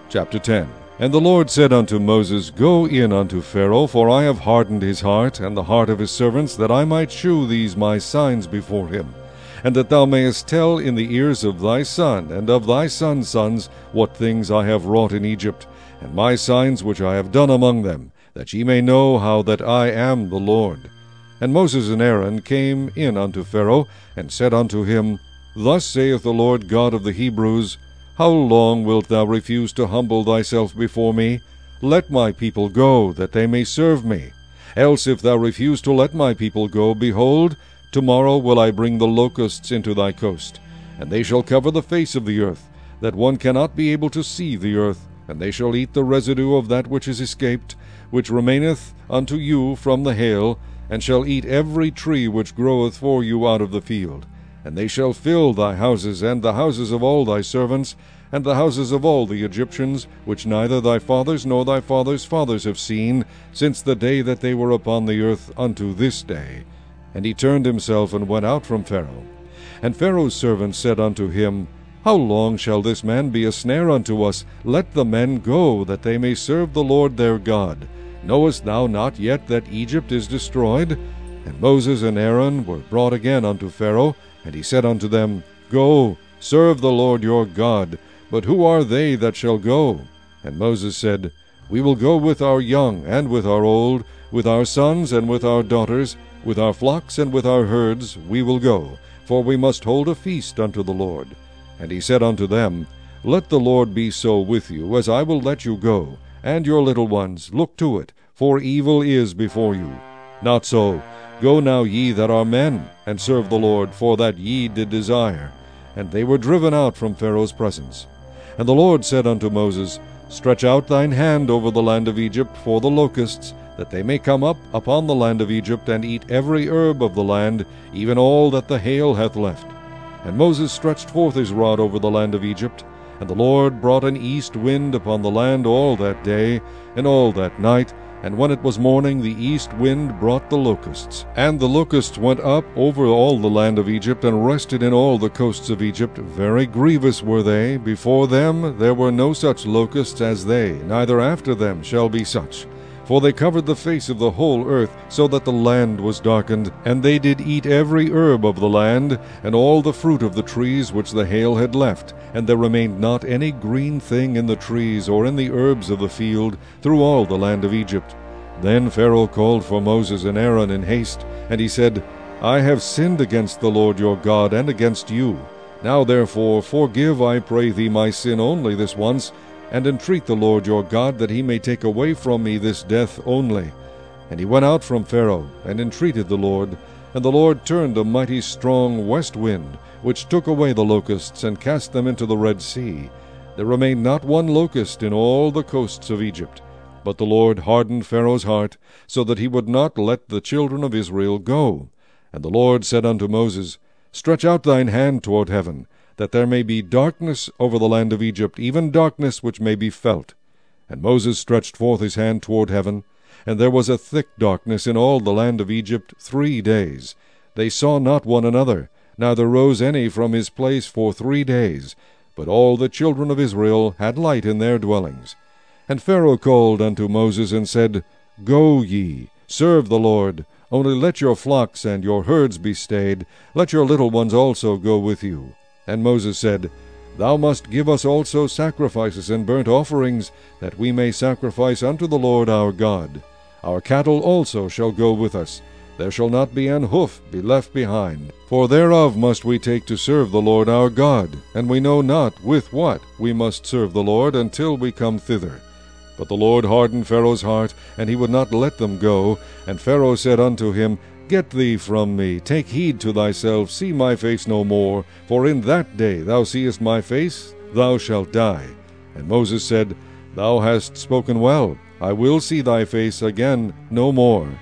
Chapter 10. And the Lord said unto Moses, Go in unto Pharaoh, for I have hardened his heart, and the heart of his servants, that I might shew these my signs before him, and that thou mayest tell in the ears of thy son, and of thy son's sons, what things I have wrought in Egypt, and my signs which I have done among them, that ye may know how that I am the Lord. And Moses and Aaron came in unto Pharaoh, and said unto him, Thus saith the Lord God of the Hebrews, How long wilt thou refuse to humble thyself before me? Let my people go, that they may serve me. Else if thou refuse to let my people go, behold, tomorrow will I bring the locusts into thy coast, and they shall cover the face of the earth, that one cannot be able to see the earth, and they shall eat the residue of that which is escaped, which remaineth unto you from the hail, and shall eat every tree which groweth for you out of the field. And they shall fill thy houses, and the houses of all thy servants, and the houses of all the Egyptians, which neither thy fathers nor thy fathers' fathers have seen, since the day that they were upon the earth unto this day. And he turned himself and went out from Pharaoh. And Pharaoh's servants said unto him, How long shall this man be a snare unto us? Let the men go, that they may serve the Lord their God. Knowest thou not yet that Egypt is destroyed? And Moses and Aaron were brought again unto Pharaoh, and he said unto them, Go, serve the Lord your God. But who are they that shall go? And Moses said, We will go with our young and with our old, with our sons and with our daughters, with our flocks and with our herds we will go, for we must hold a feast unto the Lord. And he said unto them, Let the Lord be so with you, as I will let you go, and your little ones, look to it, for evil is before you. Not so. Go now ye that are men, and serve the Lord, for that ye did desire. And they were driven out from Pharaoh's presence. And the Lord said unto Moses, Stretch out thine hand over the land of Egypt for the locusts, that they may come up upon the land of Egypt, and eat every herb of the land, even all that the hail hath left. And Moses stretched forth his rod over the land of Egypt, and the Lord brought an east wind upon the land all that day, and all that night, and when it was morning, the east wind brought the locusts. And the locusts went up over all the land of Egypt, and rested in all the coasts of Egypt. Very grievous were they. Before them there were no such locusts as they, neither after them shall be such. For they covered the face of the whole earth, so that the land was darkened. And they did eat every herb of the land, and all the fruit of the trees which the hail had left. And there remained not any green thing in the trees, or in the herbs of the field, through all the land of Egypt. Then Pharaoh called for Moses and Aaron in haste, and he said, I have sinned against the Lord your God, and against you. Now therefore forgive, I pray thee, my sin only this once, and entreat the Lord your God, that he may take away from me this death only. And he went out from Pharaoh, and entreated the Lord. And the Lord turned a mighty strong west wind, which took away the locusts, and cast them into the Red Sea. There remained not one locust in all the coasts of Egypt. But the Lord hardened Pharaoh's heart, so that he would not let the children of Israel go. And the Lord said unto Moses, Stretch out thine hand toward heaven, that there may be darkness over the land of Egypt, even darkness which may be felt. And Moses stretched forth his hand toward heaven, and there was a thick darkness in all the land of Egypt 3 days. They saw not one another, neither rose any from his place for 3 days. But all the children of Israel had light in their dwellings. And Pharaoh called unto Moses, and said, Go ye, serve the Lord, only let your flocks and your herds be stayed, let your little ones also go with you. And Moses said, Thou must give us also sacrifices and burnt offerings, that we may sacrifice unto the Lord our God. Our cattle also shall go with us. There shall not be an hoof be left behind. For thereof must we take to serve the Lord our God, and we know not with what we must serve the Lord until we come thither. But the Lord hardened Pharaoh's heart, and he would not let them go. And Pharaoh said unto him, Get thee from me, take heed to thyself, see my face no more, for in that day thou seest my face, thou shalt die. And Moses said, Thou hast spoken well, I will see thy face again no more.